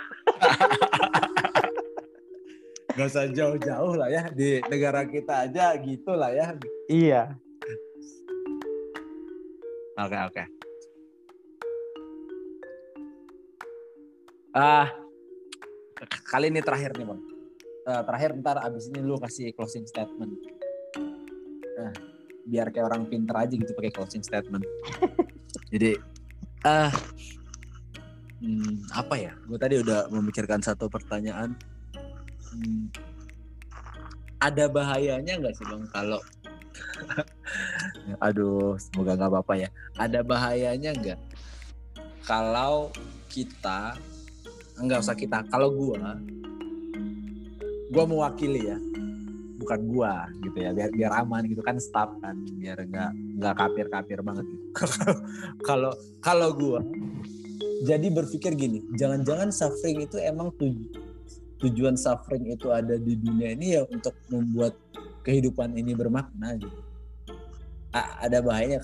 S1: Gak usah jauh-jauh lah ya, di negara kita aja gitu lah ya.
S2: Iya.
S3: Oke. Kali ini terakhir nih Bang. Terakhir, ntar abis ini lu kasih closing statement. Biar kayak orang pinter aja gitu pakai closing statement. Jadi apa ya? Gue tadi udah memikirkan satu pertanyaan. Ada bahayanya nggak sih Bang kalau aduh, semoga nggak apa-apa ya. Ada bahayanya nggak kalau kita, nggak usah kita, kalau gua mewakili ya, bukan gua gitu ya, biar aman gitu kan, staff kan, biar nggak kafir banget gitu. Kalau gua jadi berpikir gini, jangan-jangan suffering itu emang tujuan suffering itu ada di dunia ini ya untuk membuat kehidupan ini bermakna gitu. Ada bahayanya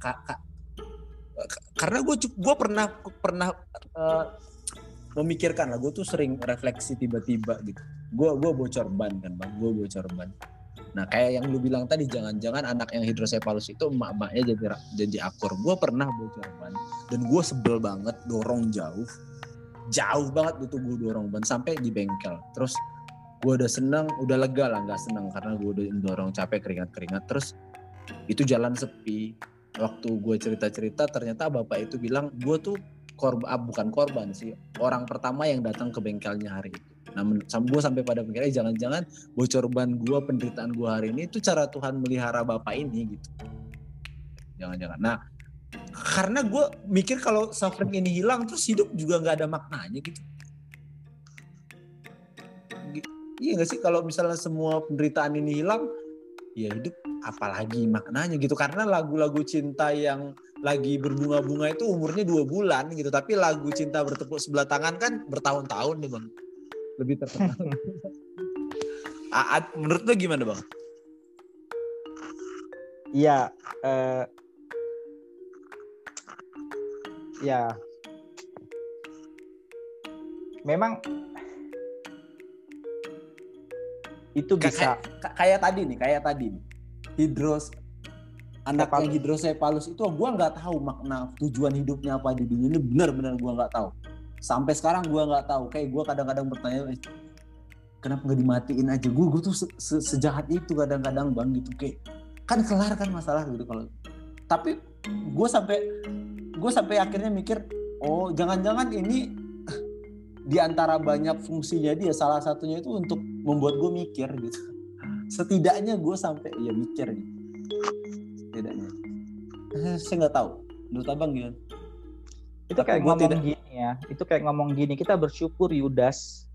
S3: karena gue pernah memikirkan lah, gue tuh sering refleksi tiba-tiba gitu. Gue bocor ban kan Bang, gue bocor ban. Nah kayak yang lu bilang tadi, jangan-jangan anak yang hidrosepalus itu emak-emaknya jadi akur. Gue pernah bocor ban dan gue sebel banget, dorong jauh banget itu, gue dorong ban sampai di bengkel. Terus gue udah seneng, udah lega lah, nggak seneng karena gue udah dorong capek, keringat. Terus itu jalan sepi. Waktu gue cerita ternyata bapak itu bilang gue tuh bukan korban sih, orang pertama yang datang ke bengkelnya hari itu. Nah gue sampai pada pikirnya jangan-jangan bocor ban gue, penderitaan gue hari ini itu cara Tuhan melihara bapak ini gitu. Jangan-jangan. Nah karena gue mikir kalau suffering ini hilang terus hidup juga nggak ada maknanya gitu. Iya nggak sih, kalau misalnya semua penderitaan ini hilang, ya hidup apalagi maknanya gitu. Karena lagu-lagu cinta yang lagi berbunga-bunga itu umurnya 2 bulan gitu, tapi lagu cinta bertepuk sebelah tangan kan bertahun-tahun nih Bang, lebih terkenal. Menurut lo gimana Bang?
S2: Iya, ya memang itu bisa
S1: kayak tadi nih anak yang hidrosepalus itu, gue nggak tahu makna tujuan hidupnya apa di dunia ini, benar-benar gue nggak tahu. Sampai sekarang gue nggak tahu. Kayak gue kadang-kadang bertanya, kenapa nggak dimatiin aja? Gue tuh sejahat itu kadang-kadang Bang gitu, kayak kan kelar kan masalah gitu. Kalau tapi gue sampai akhirnya mikir, oh jangan-jangan ini di antara banyak fungsinya dia, salah satunya itu untuk membuat gue mikir gitu. Setidaknya gue sampai ya mikir gitu. Setidaknya. Saya nggak tahu. Menurut Abang gimana?
S2: Itu kayak ngomong gini ya. Itu kayak ngomong gini, kita bersyukur Yudas.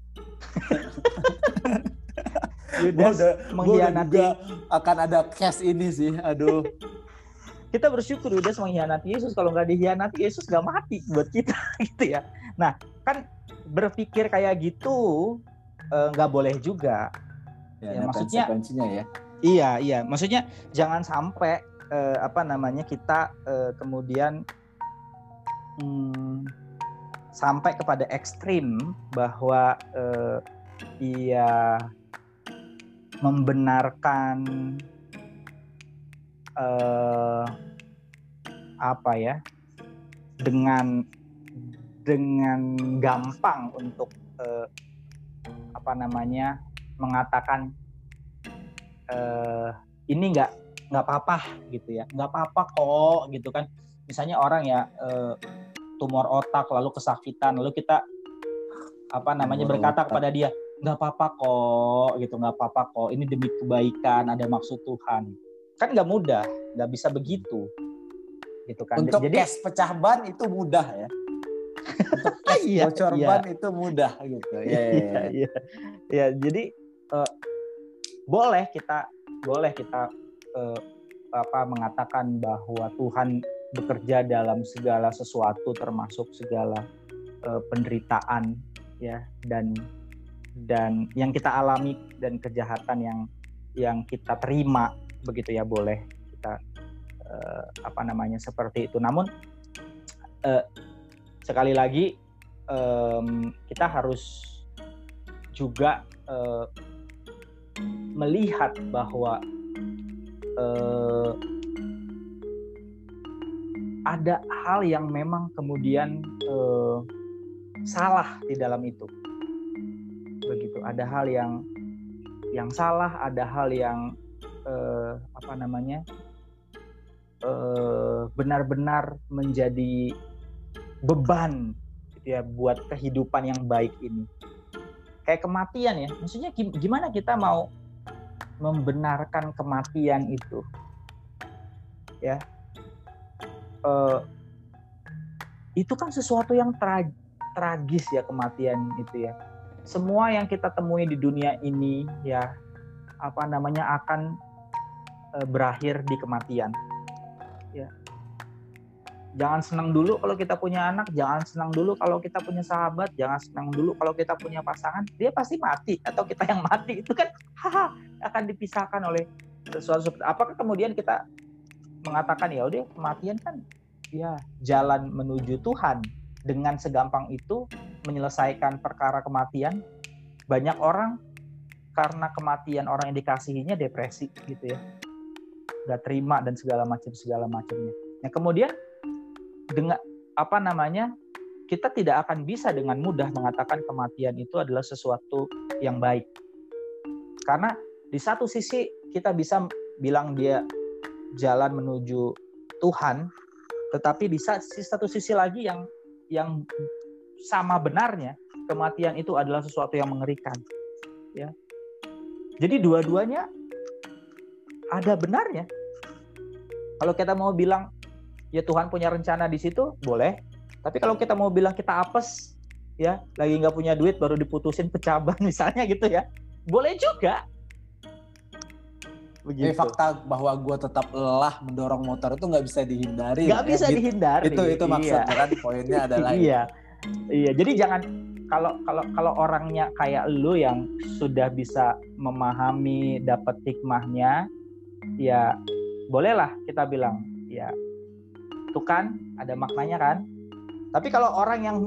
S2: Yudas mengkhianati.
S1: Akan ada case ini sih. Aduh.
S2: Kita bersyukur Yudas mengkhianati Yesus. Kalau nggak dikhianati Yesus nggak mati buat kita gitu ya. Nah kan berpikir kayak gitu nggak boleh juga. Ya maksudnya
S1: konsekuensinya ya.
S2: Iya. Maksudnya jangan sampai kita kemudian sampai kepada ekstrim bahwa membenarkan apa ya, dengan gampang untuk mengatakan ini nggak apa-apa gitu ya, nggak apa-apa kok gitu kan. Misalnya orang ya tumor otak lalu kesakitan, lalu kita berkata kepada dia, nggak apa-apa kok gitu, nggak apa-apa kok, ini demi kebaikan, ada maksud Tuhan. Kan nggak mudah, nggak bisa begitu gitu kan.
S1: Untuk
S2: jadi
S1: case pecah ban itu mudah ya. Untuk case bocor ban itu mudah gitu.
S2: Iya. Jadi boleh kita mengatakan bahwa Tuhan bekerja dalam segala sesuatu, termasuk segala penderitaan ya, dan yang kita alami dan kejahatan yang kita terima begitu ya, boleh kita seperti itu. Namun sekali lagi kita harus juga melihat bahwa ada hal yang memang kemudian salah di dalam itu, begitu. Ada hal yang salah, ada hal yang benar-benar menjadi beban gitu ya buat kehidupan yang baik ini. Kayak kematian ya, maksudnya gimana kita mau membenarkan kematian itu ya, itu kan sesuatu yang tragis ya, kematian itu ya. Semua yang kita temui di dunia ini ya akan berakhir di kematian ya. Jangan senang dulu kalau kita punya anak, jangan senang dulu kalau kita punya sahabat, jangan senang dulu kalau kita punya pasangan, dia pasti mati, atau kita yang mati itu kan akan dipisahkan oleh sesuatu. Apakah kemudian kita mengatakan ya udah kematian kan ya jalan menuju Tuhan, dengan segampang itu menyelesaikan perkara kematian? Banyak orang karena kematian orang yang dikasihinya depresi gitu ya, gak terima dan segala macamnya. Nah kemudian dengan kita tidak akan bisa dengan mudah mengatakan kematian itu adalah sesuatu yang baik, karena di satu sisi kita bisa bilang dia jalan menuju Tuhan, tetapi di satu sisi lagi yang sama benarnya, kematian itu adalah sesuatu yang mengerikan ya. Jadi dua-duanya ada benarnya. Kalau kita mau bilang ya Tuhan punya rencana di situ, boleh. Tapi kalau kita mau bilang kita apes, ya lagi nggak punya duit baru diputusin pecah ban misalnya gitu ya, boleh juga.
S1: Begitu. Fakta bahwa gue tetap lelah mendorong motor itu nggak bisa dihindari.
S2: Nggak bisa dihindari.
S1: Itu maksudnya kan, poinnya adalah
S2: iya. Jadi jangan, kalau orangnya kayak lu yang sudah bisa memahami, dapat hikmahnya, ya bolehlah kita bilang ya itu kan ada maknanya kan. Tapi kalau orang yang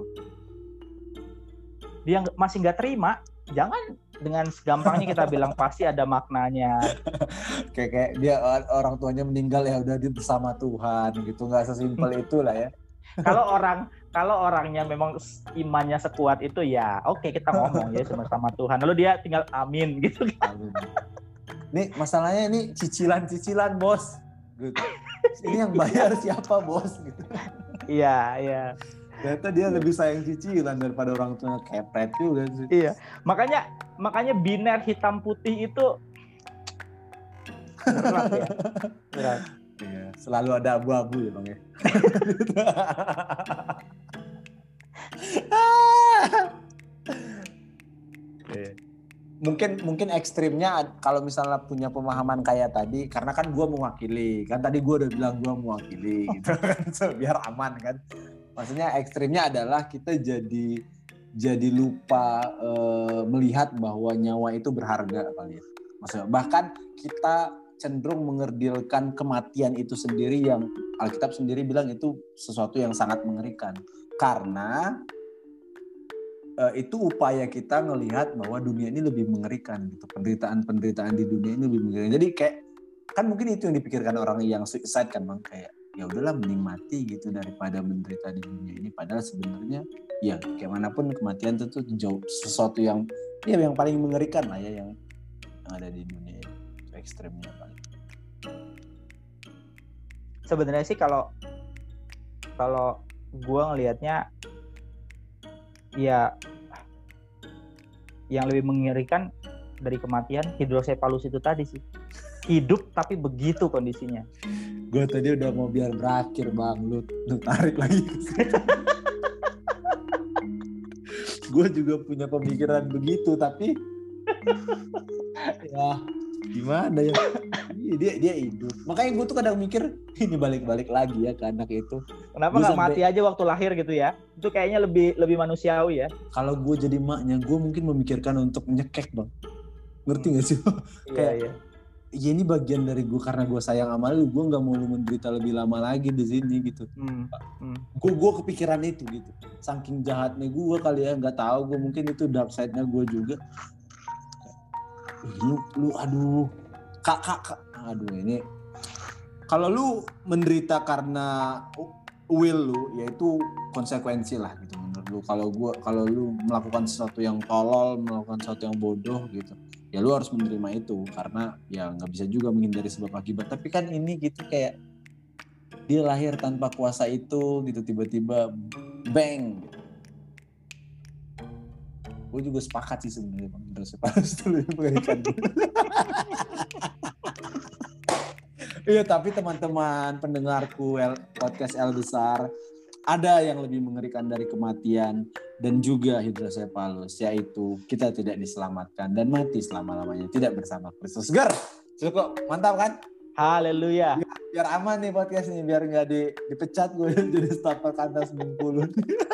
S2: dia masih nggak terima, jangan dengan segampangnya kita bilang pasti ada maknanya.
S1: Kayak dia orang tuanya meninggal ya udah dia bersama Tuhan gitu, nggak sesimpel itulah ya.
S2: Kalau orangnya memang imannya sekuat itu ya oke, kita ngomong ya sama Tuhan. Lalu dia tinggal amin gitu kan.
S1: Nih masalahnya ini cicilan bos gitu. Ini yang bayar siapa bos gitu.
S2: Iya.
S1: Ternyata dia lebih sayang cicilan daripada orang tua, kepret juga sih.
S2: Iya. Makanya biner hitam putih itu berat ya. Berat.
S1: Iya, selalu ada abu-abu ya Bang ya. Mungkin ekstrimnya kalau misalnya punya pemahaman kayak tadi, karena kan gue mewakili, kan tadi gue udah bilang gue mewakili gitu kan, biar aman kan. Maksudnya ekstrimnya adalah kita jadi lupa melihat bahwa nyawa itu berharga kali ya. Maksudnya bahkan kita cenderung mengerdilkan kematian itu sendiri, yang Alkitab sendiri bilang itu sesuatu yang sangat mengerikan. Karena itu upaya kita ngelihat bahwa dunia ini lebih mengerikan gitu. Penderitaan di dunia ini lebih mengerikan. Jadi kayak kan mungkin itu yang dipikirkan orang yang suicide kan Bang, kayak ya udahlah mending mati gitu daripada menderita di dunia ini. Padahal sebenarnya ya kayak manapun kematian itu jauh sesuatu yang ya yang paling mengerikan lah ya yang ada di dunia ini. Itu ekstremnya paling.
S2: Sebenarnya sih kalau gue ngelihatnya ya yang lebih mengerikan dari kematian hidrosefalus itu tadi sih. Hidup tapi begitu kondisinya.
S1: Gue tadi udah mau biar berakhir Bang, lu tarik lagi. Gue juga punya pemikiran begitu tapi ya gimana ya, dia hidup. Makanya gue tuh kadang mikir ini balik lagi ya ke anak itu.
S2: Kenapa nggak mati aja waktu lahir gitu ya? Itu kayaknya lebih manusiawi ya.
S1: Kalau gue jadi maknya, gue mungkin memikirkan untuk nyekek Bang. Ngerti gak sih? Kayak ya ini bagian dari gue karena gue sayang sama lu, gue nggak mau lu menderita lebih lama lagi di sini gitu. Gue kepikiran itu gitu. Saking jahatnya gue kali ya, nggak tahu gue mungkin itu dark side-nya gue juga. Lu aduh kak aduh ini kalau lu menderita karena will lu yaitu konsekuensi lah gitu menurut lu. Kalau lu melakukan sesuatu yang tolol, melakukan sesuatu yang bodoh gitu, ya lu harus menerima itu karena ya nggak bisa juga menghindari sebab akibat. Tapi kan ini gitu kayak dia lahir tanpa kuasa itu gitu, tiba-tiba bang. Gue juga sepakat sih sebenarnya Bang, hidrosefalus itu lebih mengerikan. Iya, tapi teman-teman pendengarku podcast L Besar, ada yang lebih mengerikan dari kematian dan juga hidrosefalus, yaitu kita tidak diselamatkan dan mati selama-lamanya tidak bersama Kristus. Ger, cukup mantap kan?
S2: Haleluya.
S1: Biar aman nih podcast ini, biar nggak dipecat gue jadi staf perkantas Bengkulu.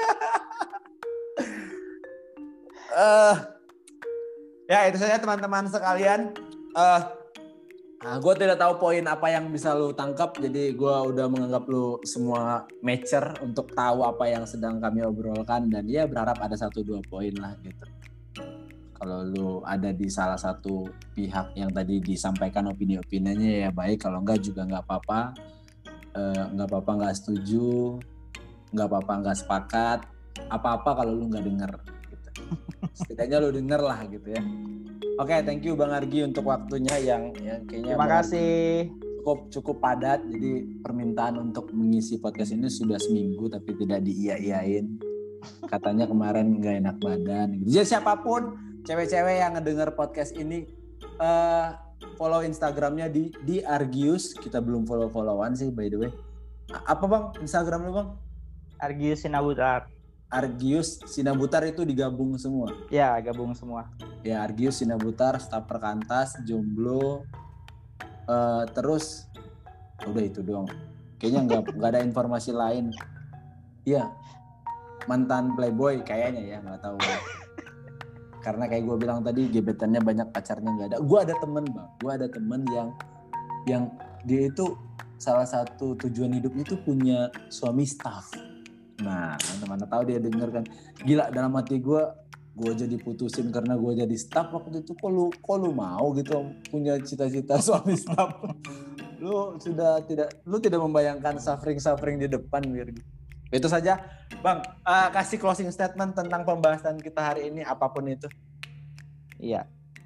S1: Ya itu saja teman-teman sekalian. Gue tidak tahu poin apa yang bisa lu tangkap, jadi gue udah menganggap lu semua mature untuk tahu apa yang sedang kami obrolkan, dan ya berharap ada 1-2 poin lah gitu. Kalau lu ada di salah satu pihak yang tadi disampaikan opini-opininya ya baik, kalau enggak juga nggak apa-apa. Nggak apa-apa nggak setuju, nggak apa-apa nggak sepakat, apa-apa kalau lu nggak denger. Setidaknya lu denger lah gitu ya. Oke, thank you Bang Argi untuk waktunya yang kayaknya
S2: terima kasih.
S1: Cukup padat. Jadi permintaan untuk mengisi podcast ini sudah seminggu tapi tidak diiyain. Katanya kemarin nggak enak badan. Jadi siapapun cewek-cewek yang ngedenger podcast ini, follow Instagramnya di Argius. Kita belum follow-followan sih by the way. Apa Bang Instagram lu Bang?
S2: Argius Sinabutar.
S1: Argius Sinabutar itu digabung semua?
S2: Ya, gabung semua.
S1: Ya, Argius Sinabutar, staf perkantas, jomblo, terus udah itu doang. Kayaknya nggak ada informasi lain. Iya, mantan playboy kayaknya ya, nggak tahu. Karena kayak gue bilang tadi, gebetannya banyak, pacarnya nggak ada. Gue ada temen Bang, yang dia itu salah satu tujuan hidupnya itu punya suami staff. Nah, teman-teman tahu dia denger kan, gila dalam hati gue jadi putusin karena gue jadi staff waktu itu. Kok lu mau gitu punya cita-cita suami staff? Lu tidak membayangkan suffering di depan gitu. Itu saja, Bang. Kasih closing statement tentang pembahasan kita hari ini apapun itu.
S2: Iya.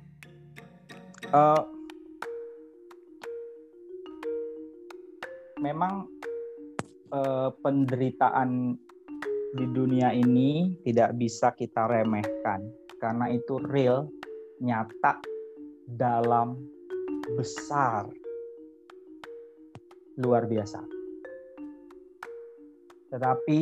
S2: Memang penderitaan di dunia ini tidak bisa kita remehkan karena itu real, nyata, dalam, besar, luar biasa. Tetapi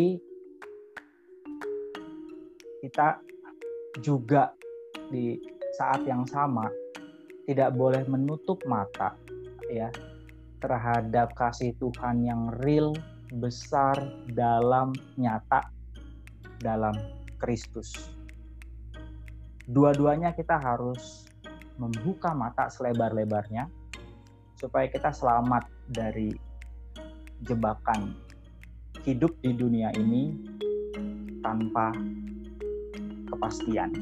S2: kita juga di saat yang sama tidak boleh menutup mata ya terhadap kasih Tuhan yang real, besar, dalam, nyata dalam Kristus. Dua-duanya kita harus membuka mata selebar-lebarnya supaya kita selamat dari jebakan hidup di dunia ini tanpa kepastian.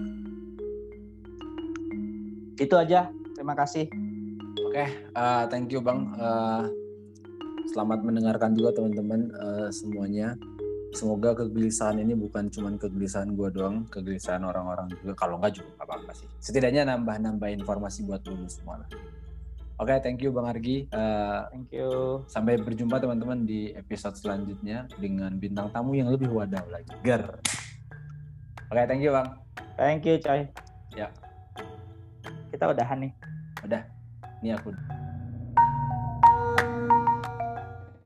S2: Itu aja. Terima kasih.
S3: Oke, thank you Bang. Selamat mendengarkan juga teman-teman semuanya. Semoga kegelisahan ini bukan cuma kegelisahan gue doang, kegelisahan orang-orang juga. Kalau enggak juga nggak apa-apa sih. Setidaknya nambah informasi buat lu semua lah. Oke, thank you Bang Argi.
S2: Thank you.
S3: Sampai berjumpa teman-teman di episode selanjutnya dengan bintang tamu yang lebih wadaw lagi. Ger. Oke, thank you Bang.
S2: Thank you, Coy.
S3: Ya.
S2: Kita udahan nih.
S3: Udah. Ini aku.